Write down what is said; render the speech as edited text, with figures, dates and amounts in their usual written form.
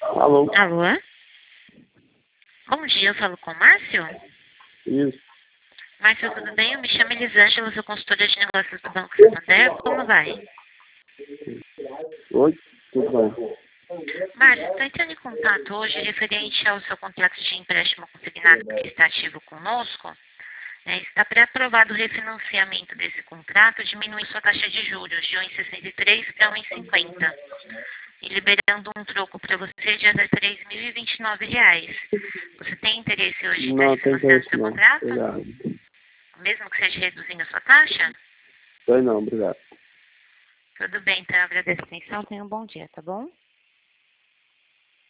Alô? Alô? Bom dia, eu falo com o Márcio? Isso. Márcio, tudo bem? Eu me chamo Elisângela, sou consultora de negócios do Banco Santander. Como vai? Oi? Tudo bem? Márcio, estou entrando em contato hoje referente ao seu contrato de empréstimo consignado que está ativo conosco. Está pré-aprovado o refinanciamento desse contrato, diminuindo sua taxa de juros de 1,63 para 1,50 e liberando um troco para você de até R$ 3.029. Você tem interesse hoje em estar Não, tem refinanciando interesse seu não. contrato? Obrigado. Mesmo que seja reduzindo a sua taxa? Sei não, obrigado. Tudo bem, então eu agradeço a atenção. Tenha um bom dia, tá bom?